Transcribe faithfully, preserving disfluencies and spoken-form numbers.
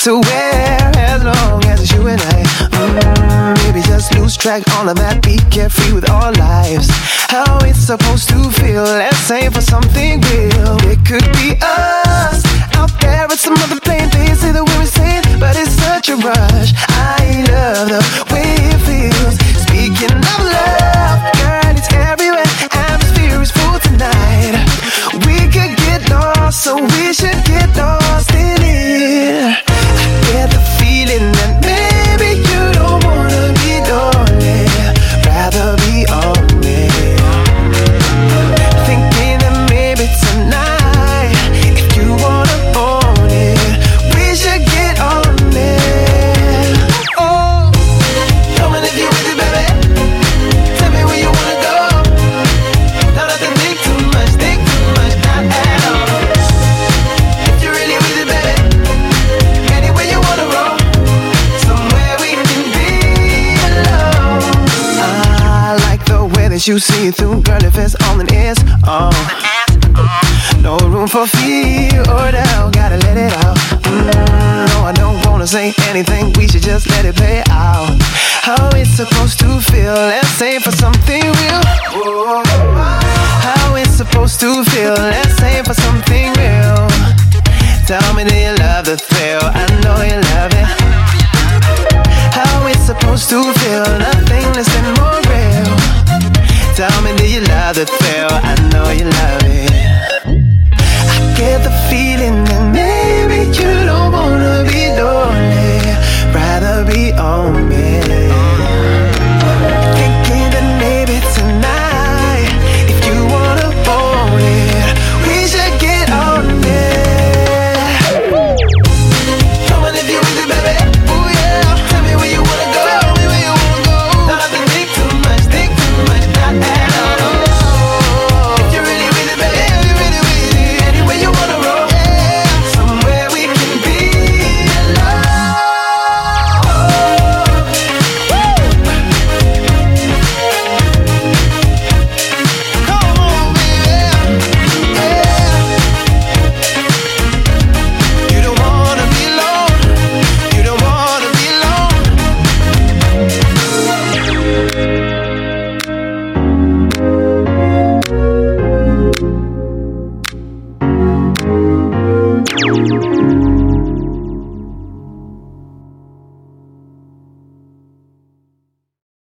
to wear as long as it's you and I. Mm, maybe just lose track, all of that, be carefree with our lives. How it's supposed to feel, let's aim for something real. It could be us out there at some other plane. They say that we're insane, but it's such a rush. I love the way it feels. Speaking of love, girl, it's everywhere. Atmosphere is full tonight. We could get lost, so we should get lost in it. I get the feeling that maybe you don't wanna be lonely, rather be on me. Thinking that maybe tonight, if you wanna own it, we should get on it. Oh, come on if you're with it, baby. Tell me where you wanna go. Don't have to think too much, think too much, not at all. If you're really with it, baby, anywhere you wanna roll, somewhere we can be alone. I like the way that you see through, girl, if it's all it is. Oh, no room for fear or doubt, gotta let it out. Mm, no, I don't wanna say anything, we should just let it play out. How it's supposed to feel, let's aim for something real. Whoa. How it's supposed to feel, let's aim for something real. Tell me, do you love the thrill? I know you love it. How it's supposed to feel, nothing less than more real. Tell me, do you love the thrill? I